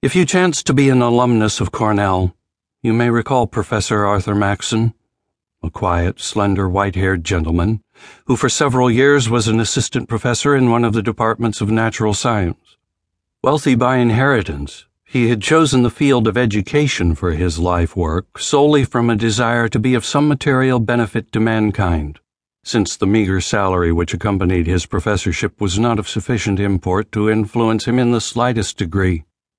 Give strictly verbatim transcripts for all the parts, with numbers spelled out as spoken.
If you chance to be an alumnus of Cornell, you may recall Professor Arthur Maxson, a quiet, slender, white-haired gentleman who for several years was an assistant professor in one of the departments of natural science. Wealthy by inheritance, he had chosen the field of education for his life work solely from a desire to be of some material benefit to mankind, since the meager salary which accompanied his professorship was not of sufficient import to influence him in the slightest degree.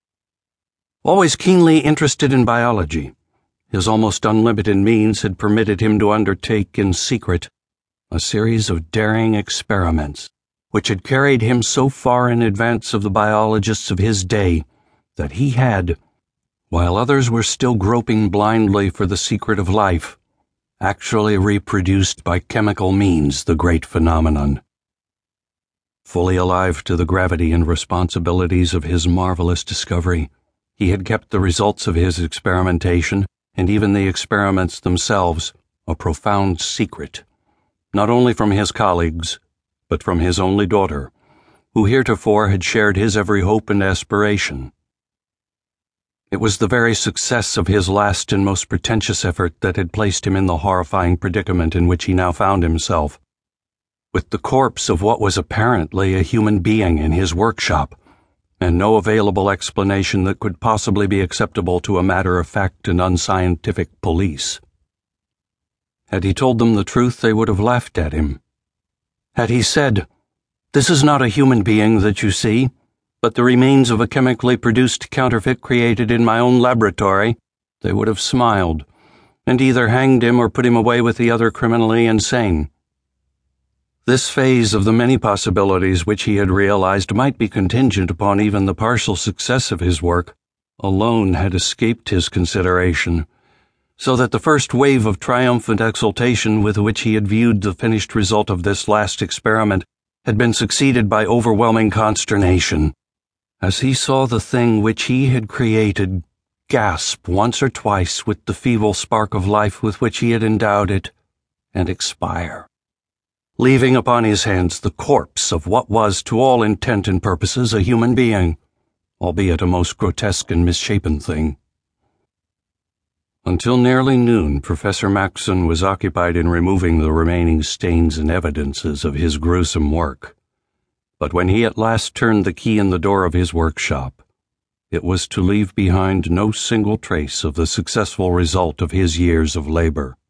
Always keenly interested in biology, his almost unlimited means had permitted him to undertake in secret a series of daring experiments which had carried him so far in advance of the biologists of his day that he had, while others were still groping blindly for the secret of life, actually reproduced by chemical means the great phenomenon. Fully alive to the gravity and responsibilities of his marvelous discovery, he had kept the results of his experimentation, and even the experiments themselves, a profound secret, not only from his colleagues, but from his only daughter, who heretofore had shared his every hope and aspiration. It was the very success of his last and most pretentious effort that had placed him in the horrifying predicament in which he now found himself, with the corpse of what was apparently a human being in his workshop, and no available explanation that could possibly be acceptable to a matter-of-fact and unscientific police. Had he told them the truth, they would have laughed at him. Had he said, "This is not a human being that you see, but the remains of a chemically produced counterfeit created in my own laboratory," they would have smiled, and either hanged him or put him away with the other criminally insane. This phase of the many possibilities which he had realized might be contingent upon even the partial success of his work, alone had escaped his consideration, so that the first wave of triumphant exultation with which he had viewed the finished result of this last experiment had been succeeded by overwhelming consternation, as he saw the thing which he had created gasp once or twice with the feeble spark of life with which he had endowed it, and expire, leaving upon his hands the corpse of what was, to all intent and purposes, a human being, albeit a most grotesque and misshapen thing. Until nearly noon, Professor Maxson was occupied in removing the remaining stains and evidences of his gruesome work. But when he at last turned the key in the door of his workshop, it was to leave behind no single trace of the successful result of his years of labor.